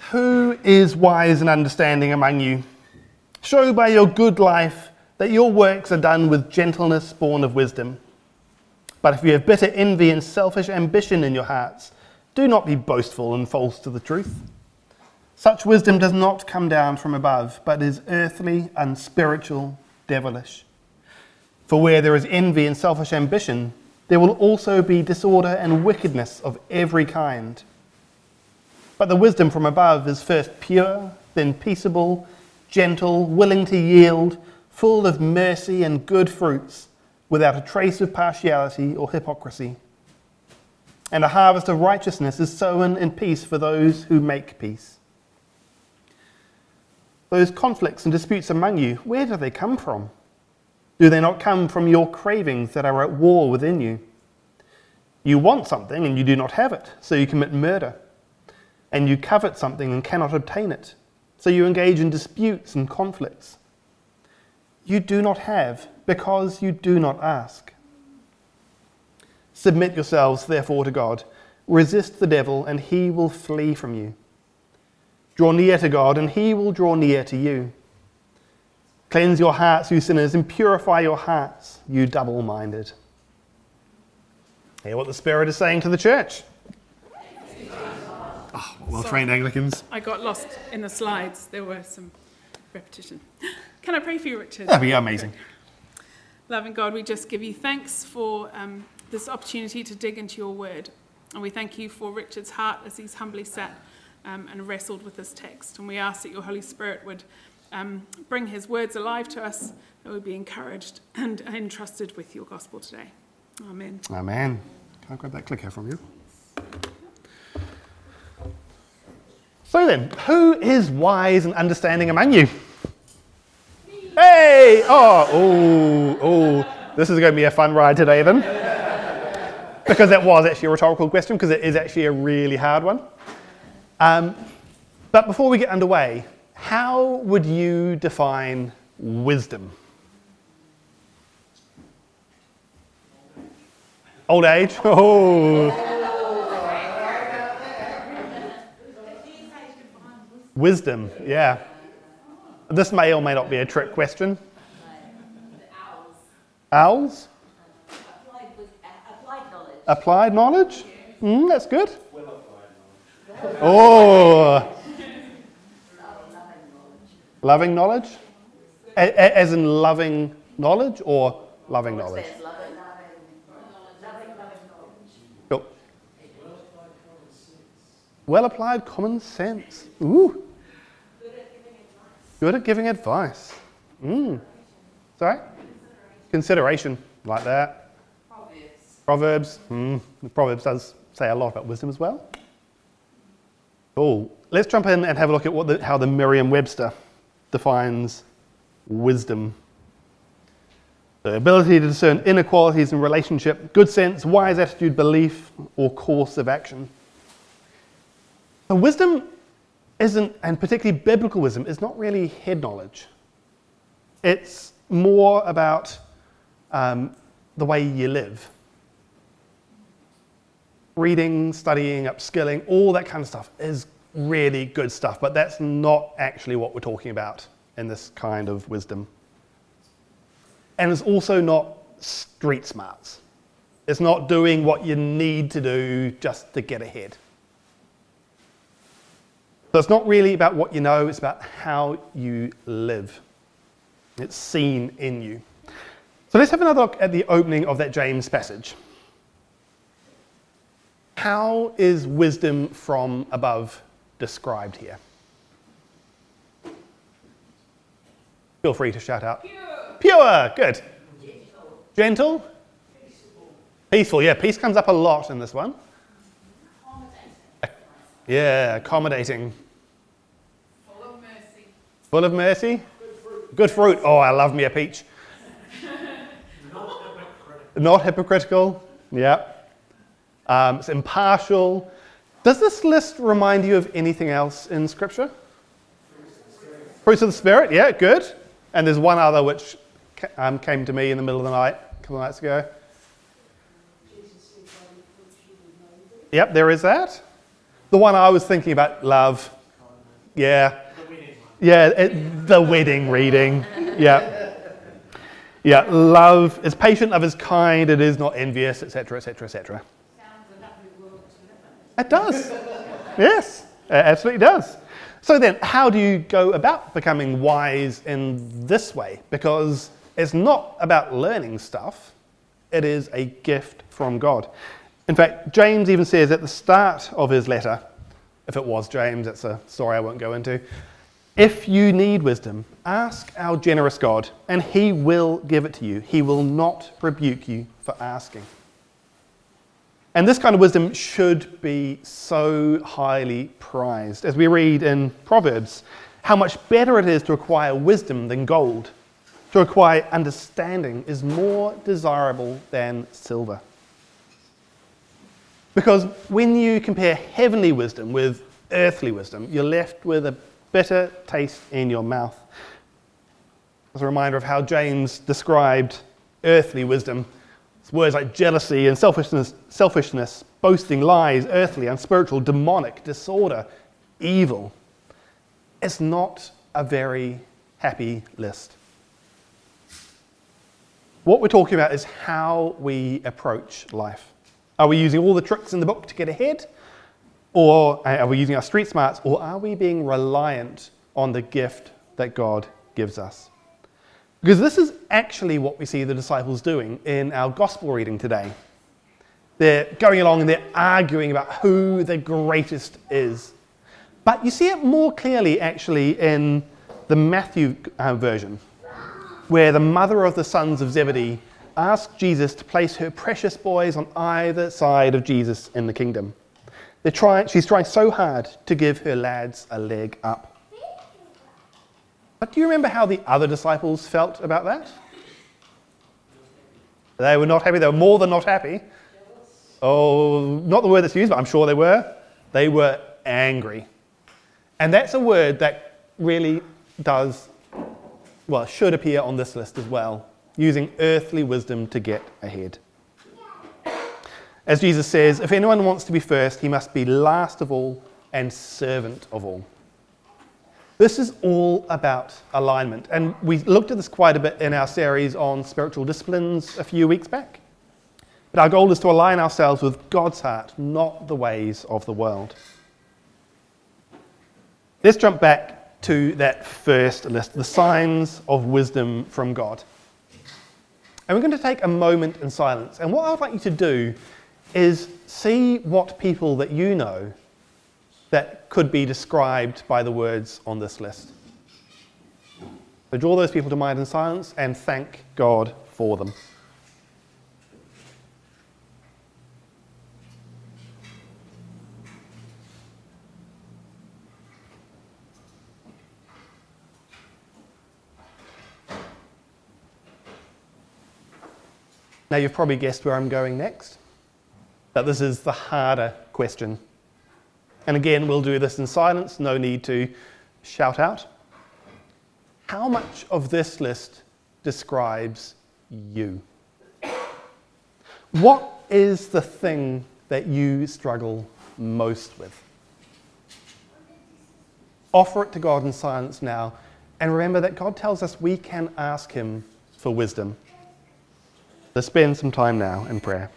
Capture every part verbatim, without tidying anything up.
Who is wise and understanding among you? Show by your good life that your works are done with gentleness born of wisdom. But if you have bitter envy and selfish ambition in your hearts, do not be boastful and false to the truth. Such wisdom does not come down from above, but is earthly, unspiritual, devilish. For where there is envy and selfish ambition, there will also be disorder and wickedness of every kind. But the wisdom from above is first pure, then peaceable, gentle, willing to yield, full of mercy and good fruits, without a trace of partiality or hypocrisy. And a harvest of righteousness is sown in peace for those who make peace. Those conflicts and disputes among you, where do they come from? Do they not come from your cravings that are at war within you? You want something and you do not have it, so you commit murder. And you covet something and cannot obtain it, so you engage in disputes and conflicts. You do not have because you do not ask. Submit yourselves, therefore, to God. Resist the devil, and he will flee from you. Draw near to God, and he will draw near to you. Cleanse your hearts, you sinners, and purify your hearts, you double-minded. Hear what the Spirit is saying to the church. Oh, well-trained Anglicans. I got lost in the slides. There were some repetition. Can I pray for you, Richard? That'd be amazing. Loving God, we just give you thanks for um, this opportunity to dig into your word. And we thank you for Richard's heart as he's humbly sat um, and wrestled with this text. And we ask that your Holy Spirit would um, bring his words alive to us, that we'd be encouraged and entrusted with your gospel today. Amen. Amen. Can I grab that clicker from you? So then, who is wise and understanding among you? Hey! Oh, oh, oh. This is going to be a fun ride today then. Because that was actually a rhetorical question, because it is actually a really hard one. Um, but before we get underway, how would you define wisdom? Old age? Oh. Wisdom, yeah. This may or may not be a trick question. Owls. Owls? Applied, with, applied knowledge. Applied knowledge? Mm, that's good. Oh. Loving knowledge? A- a- as in loving knowledge or loving knowledge? Loving, loving, loving knowledge. Cool. Well applied common sense. Ooh. Good at giving advice. Mm. Sorry? Consideration, like that. Proverbs. Proverbs. Mm. The Proverbs does say a lot about wisdom as well. Cool. Let's jump in and have a look at what the, how the Merriam-Webster defines wisdom. The ability to discern inequalities in relationship, good sense, wise attitude, belief, or course of action. So wisdom isn't, and particularly biblical wisdom, is not really head knowledge. It's more about um, the way you live. Reading, studying, upskilling, all that kind of stuff is really good stuff, but that's not actually what we're talking about in this kind of wisdom. And it's also not street smarts. It's not doing what you need to do just to get ahead. So it's not really about what you know, it's about how you live. It's seen in you. So let's have another look at the opening of that James passage. How is wisdom from above described here? Feel free to shout out. Pure. Pure, good. Gentle. Gentle? Peaceable. Peaceful, yeah, peace comes up a lot in this one. Accommodating. Yeah, accommodating. Full of mercy. Full of mercy? Good fruit. Good fruit. Oh, I love me a peach. Not hypocritical. Not hypocritical. Yeah. Um, it's impartial. Does this list remind you of anything else in Scripture? Fruits of the Spirit. Yeah, good. And there's one other which um, came to me in the middle of the night a couple of nights ago. Yep, there is that. The one I was thinking about, love, Yeah. The winning one. Yeah, it, the wedding reading. Yeah. Yeah, love is patient, love is kind, it is not envious, et cetera, et cetera, et cetera. Sounds a lovely world to live in. It does. Yes, it absolutely does. So then, how do you go about becoming wise in this way? Because it's not about learning stuff, it is a gift from God. In fact, James even says at the start of his letter, if it was James, that's a story I won't go into, if you need wisdom, ask our generous God, and he will give it to you. He will not rebuke you for asking. And this kind of wisdom should be so highly prized. As we read in Proverbs, how much better it is to acquire wisdom than gold. To acquire understanding is more desirable than silver. Because when you compare heavenly wisdom with earthly wisdom, you're left with a bitter taste in your mouth. As a reminder of how James described earthly wisdom. It's words like jealousy and selfishness, selfishness, boasting, lies, earthly, unspiritual, demonic, disorder, evil. It's not a very happy list. What we're talking about is how we approach life. Are we using all the tricks in the book to get ahead? Or are we using our street smarts? Or are we being reliant on the gift that God gives us? Because this is actually what we see the disciples doing in our gospel reading today. They're going along and they're arguing about who the greatest is. But you see it more clearly actually in the Matthew uh, version, where the mother of the sons of Zebedee asked Jesus to place her precious boys on either side of Jesus in the kingdom. They're trying, she's trying so hard to give her lads a leg up. But do you remember how the other disciples felt about that? They were not happy. They were more than not happy. Oh, not the word that's used, but I'm sure they were. They were angry. And that's a word that really does, well, should appear on this list as well, using earthly wisdom to get ahead. As Jesus says, if anyone wants to be first, he must be last of all and servant of all. This is all about alignment. And we looked at this quite a bit in our series on spiritual disciplines a few weeks back. But our goal is to align ourselves with God's heart, not the ways of the world. Let's jump back to that first list, the signs of wisdom from God. And we're going to take a moment in silence. And what I'd like you to do is see what people that you know that could be described by the words on this list. So draw those people to mind in silence and thank God for them. Now you've probably guessed where I'm going next, but this is the harder question. And again, we'll do this in silence, no need to shout out. How much of this list describes you? What is the thing that you struggle most with? Offer it to God in silence now, and remember that God tells us we can ask him for wisdom. So spend some time now in prayer.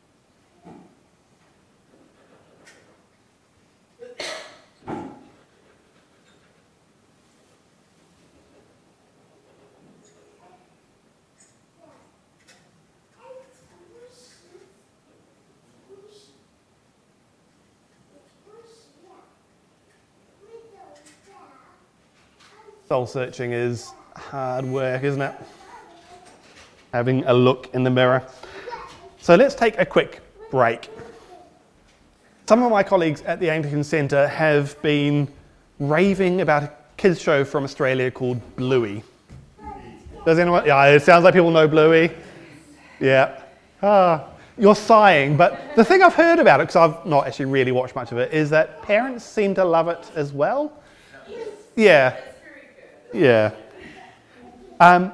Soul searching is hard work, isn't it? Having a look in the mirror. So let's take a quick break. Some of my colleagues at the Anglican Centre have been raving about a kids show from Australia called Bluey. Does anyone? Yeah, it sounds like people know Bluey. Yeah. Ah, you're sighing, but the thing I've heard about it, because I've not actually really watched much of it, is that parents seem to love it as well. Yeah. Yeah. Um,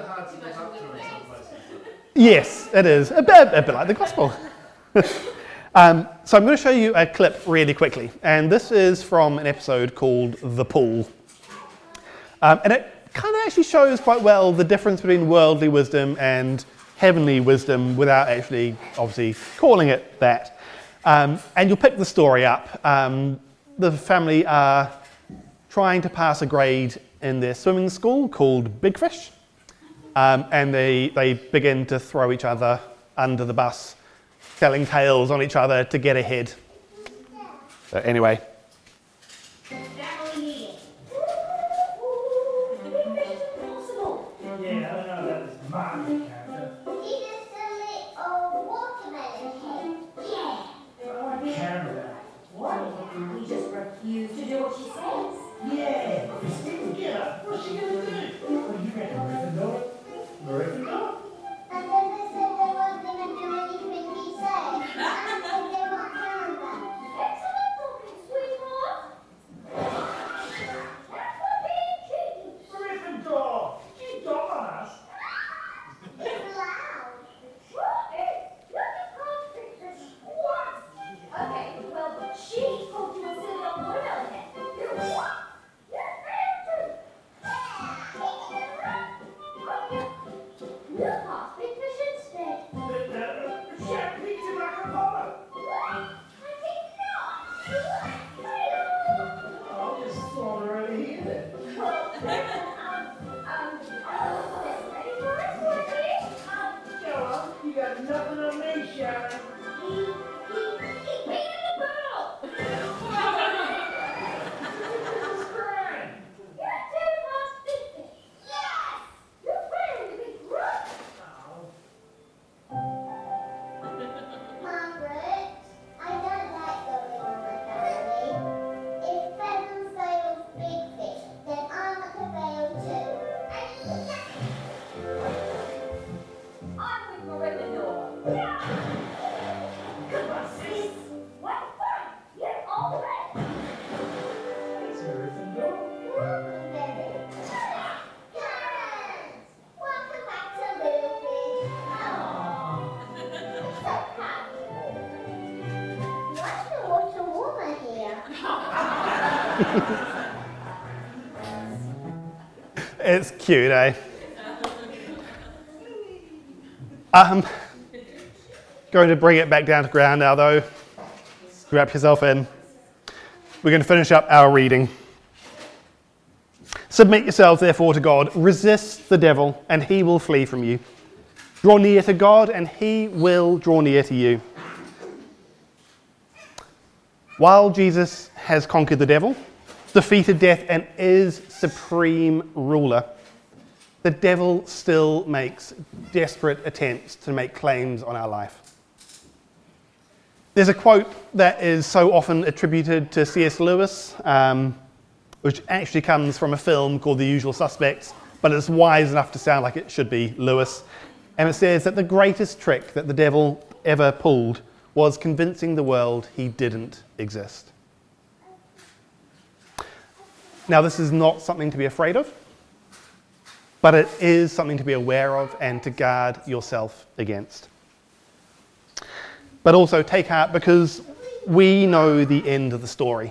Yes, it is. A bit, a bit like the gospel. Um, so I'm going to show you a clip really quickly, and this is from an episode called The Pool. Um, and it kind of actually shows quite well the difference between worldly wisdom and heavenly wisdom without actually, obviously, calling it that. Um, and you'll pick the story up. Um, the family are trying to pass a grade in their swimming school called Big Fish, um, and they, they begin to throw each other under the bus, telling tales on each other to get ahead. So anyway. Yeah, Yeah, I don't know, that was my character. Canada. What? We just refuse to do what she says. Yeah, Christine, get up. What's she gonna do? Well, you reckon Gryffindor? Gryffindor? Gryffindor! You dumb on us. Okay, well, she told you to sit on watermelon head. You're what? You passed Big Fish instead. The, uh, Chef Pizza Macapolo. I did not. I'll just saunter over here then. Um, um, ready for us, Wendy? Um, Go on, you got nothing on me, Sharon. he, he, he peed in the pool. This is grand. You're too fast, Big Fish. Yes! You're ready to be grunt. Oh. Margaret, I don't like going on my family. If Pheasant fails Big Fish, then I want to fail too. I'm with Gryffindor. Come on, sis. Well, fine. You're all right. It's Gryffindor. Welcome, baby. Parents, welcome back to Little Fish. Oh, so comfortable. Why is the water warmer here? It's cute, eh? Um, going to bring it back down to ground now, though. Wrap yourself in. We're going to finish up our reading. Submit yourselves, therefore, to God. Resist the devil, and he will flee from you. Draw near to God, and he will draw near to you. While Jesus has conquered the devil, defeated death, and is supreme ruler, the devil still makes desperate attempts to make claims on our life. There's a quote that is so often attributed to C S Lewis, um, which actually comes from a film called The Usual Suspects, but it's wise enough to sound like it should be Lewis. And it says that the greatest trick that the devil ever pulled was convincing the world he didn't exist. Now, this is not something to be afraid of, but it is something to be aware of and to guard yourself against. But also take heart, because we know the end of the story.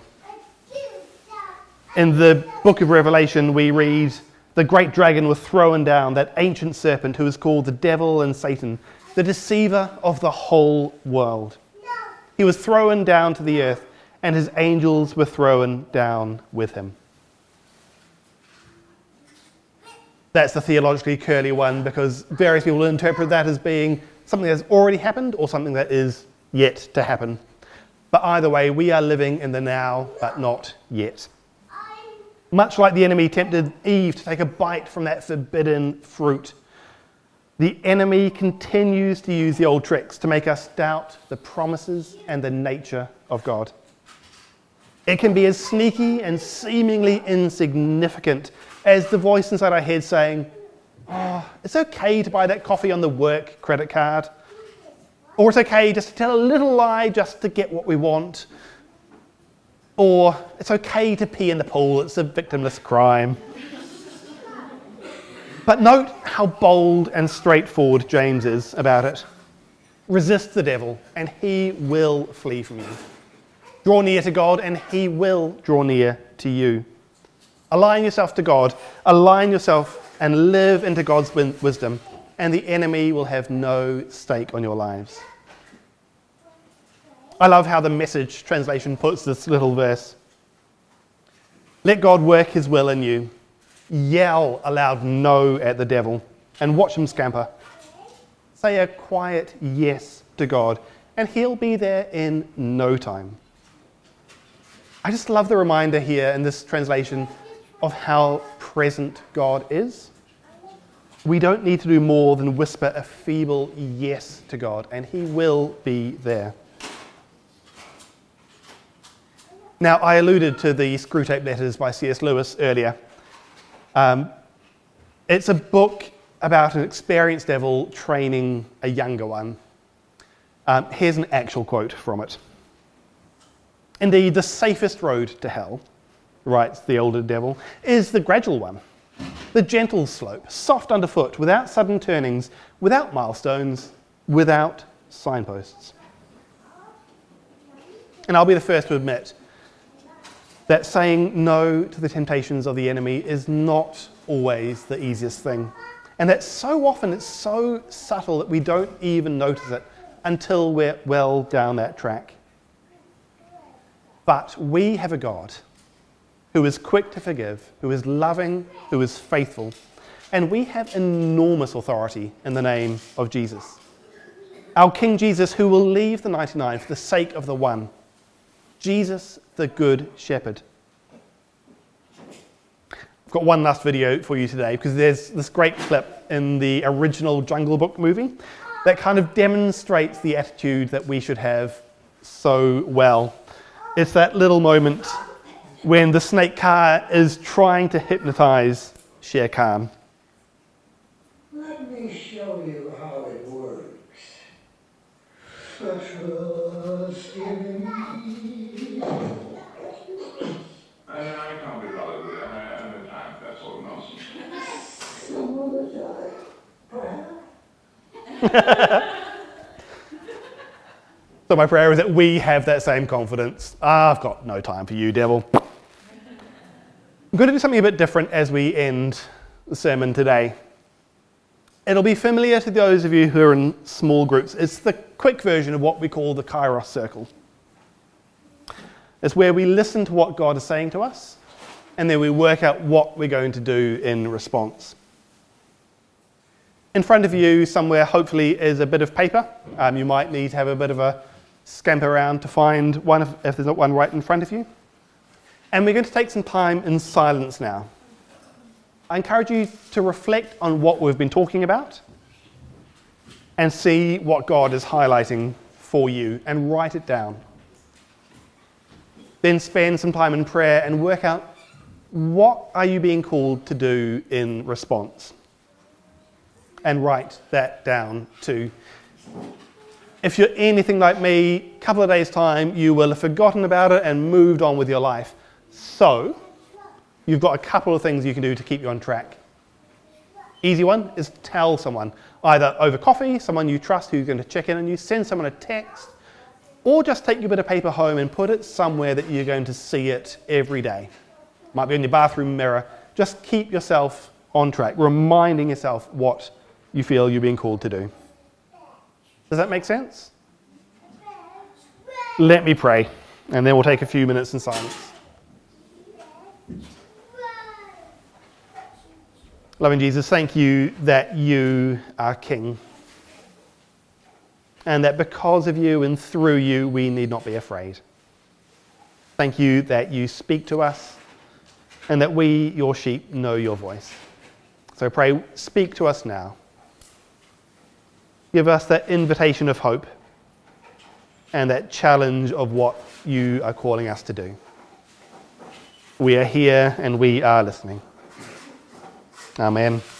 In the book of Revelation, we read, the great dragon was thrown down, that ancient serpent who is called the devil and Satan, the deceiver of the whole world. He was thrown down to the earth, and his angels were thrown down with him. That's the theologically curly one, because various people interpret that as being something that's already happened or something that is yet to happen. But either way, we are living in the now, but not yet. Much like the enemy tempted Eve to take a bite from that forbidden fruit, the enemy continues to use the old tricks to make us doubt the promises and the nature of God. It can be as sneaky and seemingly insignificant as the voice inside our head saying, oh, it's okay to buy that coffee on the work credit card. Or it's okay just to tell a little lie just to get what we want. Or it's okay to pee in the pool, it's a victimless crime. But note how bold and straightforward James is about it. Resist the devil, and he will flee from you. Draw near to God, and he will draw near to you. Align yourself to God, align yourself and live into God's win- wisdom, and the enemy will have no stake on your lives. I love how the Message translation puts this little verse. Let God work his will in you. Yell a loud no at the devil and watch him scamper. Say a quiet yes to God, and he'll be there in no time. I just love the reminder here in this translation of how present God is. We don't need to do more than whisper a feeble yes to God, and he will be there. Now, I alluded to the Screwtape Letters by C S Lewis earlier. Um, it's a book about an experienced devil training a younger one. Um, here's an actual quote from it. Indeed, the safest road to hell, writes the older devil, is the gradual one. The gentle slope, soft underfoot, without sudden turnings, without milestones, without signposts. And I'll be the first to admit that saying no to the temptations of the enemy is not always the easiest thing. And that so often it's so subtle that we don't even notice it until we're well down that track. But we have a God who is quick to forgive, who is loving, who is faithful, and we have enormous authority in the name of Jesus. Our King Jesus, who will leave the ninety-nine for the sake of the one. Jesus, the Good Shepherd. I've got one last video for you today because there's this great clip in the original Jungle Book movie that kind of demonstrates the attitude that we should have so well. It's that little moment when the snake car is trying to hypnotize Shere Khan. Let me show you how it works. Trust in me. I, I can't be bothered with it. I have no time for that sort of nonsense. Some other time, perhaps. So my prayer is that we have that same confidence. Ah, I've got no time for you, devil. I'm going to do something a bit different as we end the sermon today. It'll be familiar to those of you who are in small groups. It's the quick version of what we call the Kairos Circle. It's where we listen to what God is saying to us, and then we work out what we're going to do in response. In front of you somewhere, hopefully, is a bit of paper. Um, you might need to have a bit of a scamper around to find one if, if there's not one right in front of you. And we're going to take some time in silence now. I encourage you to reflect on what we've been talking about and see what God is highlighting for you and write it down. Then spend some time in prayer and work out what are you being called to do in response. And write that down too. If you're anything like me, a couple of days' time, you will have forgotten about it and moved on with your life. So, you've got a couple of things you can do to keep you on track. Easy one is tell someone, either over coffee, someone you trust who's going to check in on you, send someone a text, or just take your bit of paper home and put it somewhere that you're going to see it every day. Might be in your bathroom mirror. Just keep yourself on track, reminding yourself what you feel you're being called to do. Does that make sense? Let me pray, and then we'll take a few minutes in silence. Loving Jesus, thank you that you are King, and that because of you and through you, we need not be afraid. Thank you that you speak to us, and that we, your sheep, know your voice. So pray, speak to us now. Give us that invitation of hope and that challenge of what you are calling us to do. We are here and we are listening. Amen.